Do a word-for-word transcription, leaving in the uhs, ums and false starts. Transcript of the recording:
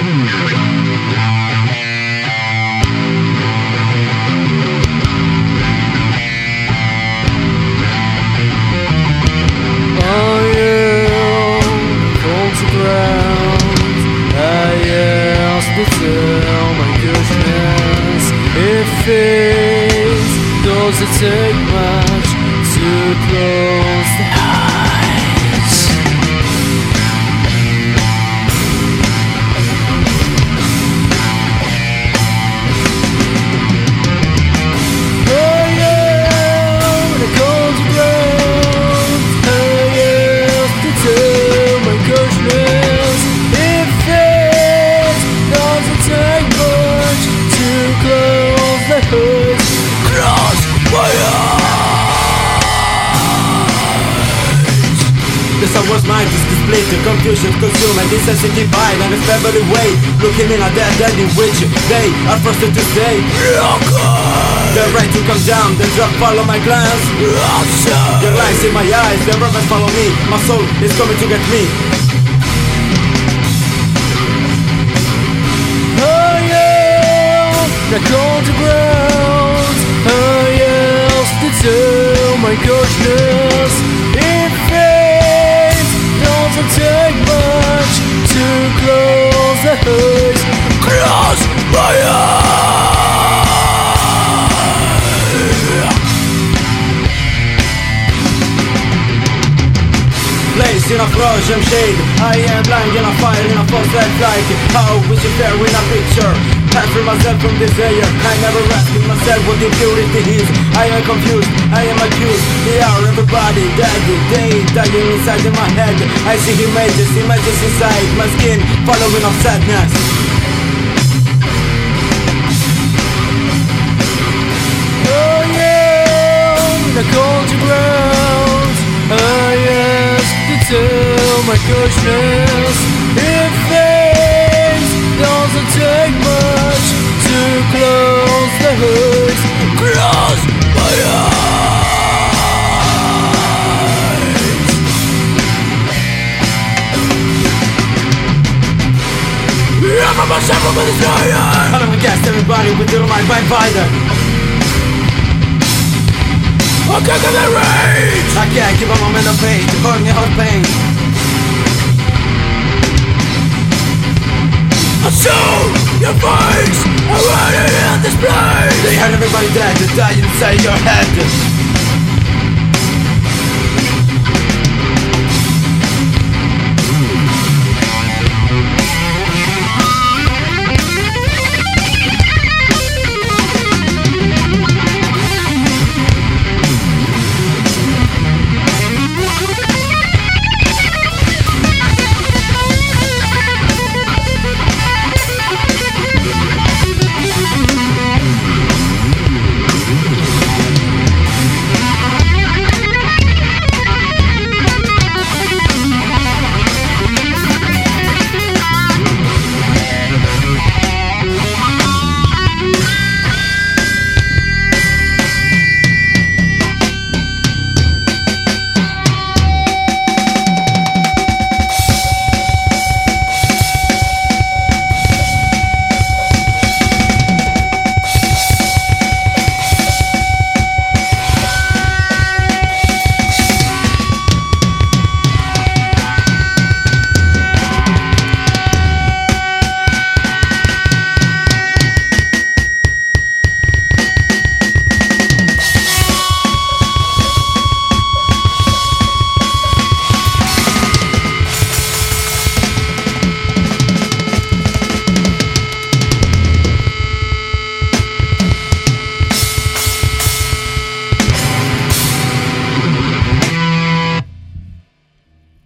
Does it take much to close the eyes? Oh yeah, when it comes around, I used to tell my consciousness if it doesn't take much to close the eyes. Cross my eyes. The sun was mine, this display the confusion, consume and necessity bind and a family way. Looking in a dead end in which they are forced to stay. The right to come down, the drop follow my glance. The lights in my eyes, the rivers follow me. My soul is coming to get me. Oh yeah, the cold ground. I used to tell my consciousness if it doesn't take much to close the eyes. Close my eyes. Place in a frozen shade, I am blind in a fire in a false red light. How we should fare in a picture. I free myself from desire. I never asking myself what impurity is. I am confused, I am accused. They are everybody dead, they dying inside in my head. I see images, images inside my skin, following of sadness. Oh yeah, the cold ground. I used to tell my consciousness if it doesn't take much to close the eyes. Close my eyes. I'm a myself with a desire. I'm against everybody with your mind by fighter. I can't get the rage. I can't keep a moment of pain to burn your heart pain. I saw your face already in this place. They had everybody dead, they die inside your head.